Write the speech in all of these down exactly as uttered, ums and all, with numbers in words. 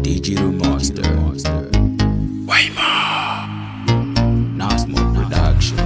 Digital Monster. Waymo. Now Smoke Production.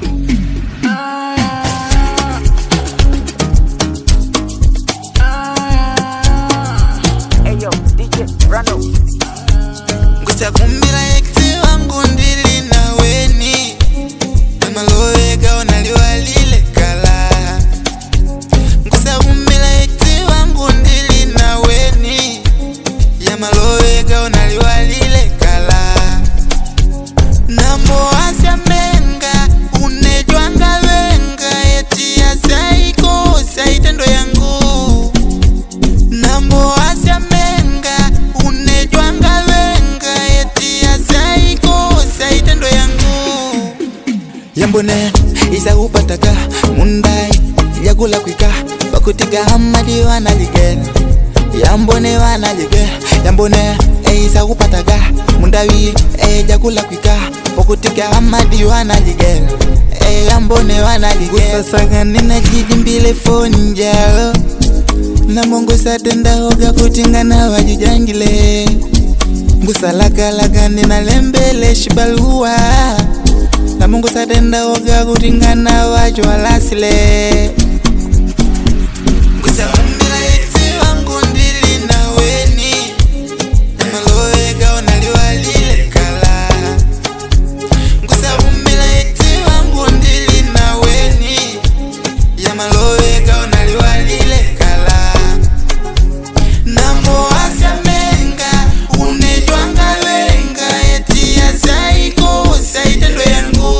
Hey yo, D J Rano. Kusakumbira ekti wangu ndili na weni Amaloega onaliwalile kala Kusakumbira ekti wangu ndili na weni Yamaloega onaliwalile kala Nambo asya menga unejwanga wenga eti ya saiko saitendo yangu Nambo asya menga unejwanga wenga eti ya saiko saitendo yangu Yambone isa upataka mundai Yagula kwika bakutiga hamadi wanalige Yambone wanalige Yambone isa upataka mundawi Yagula kwika bakutiga hamadi wanalige Yambone wanalige Gusasanga nina jijimbile phone njao Na mongo satenda hoga kutingana wajijangile Ngusa laka laka nina lembele shibalua Na mongo satenda hoga kutingana wajualasile Ngusa umbila eti wangu ndili na weni Yamaloega onaliwalile kala Ngusa umbila eti wangu ndili na weni Yamaloega onaliwalile kala Nambo asya menga unejwanga wenga eti ya saiko saitendo yangu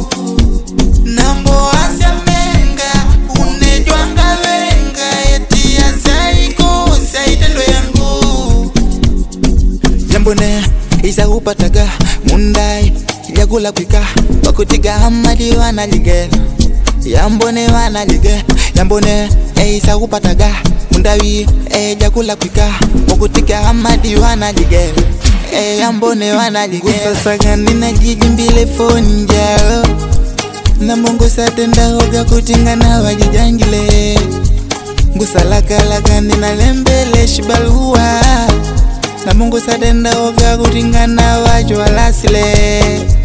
Nambo asya menga unejwanga wenga eti ya saiko saitendo yangu Yambone isa upataga mundai Yagula kwika bakutiga hamadi wanalige Yambone wanalige Yambone isa upataga mundawi Yagula kwika bakutiga hamadi wanalige Yambone wanalige Gusasanga nina jijimbile phone njao Na mongo satenda hoga kutingana wajijangile Ngusa laka laka nina lembele shibalua Na mongo satenda hoga kutingana wajualasile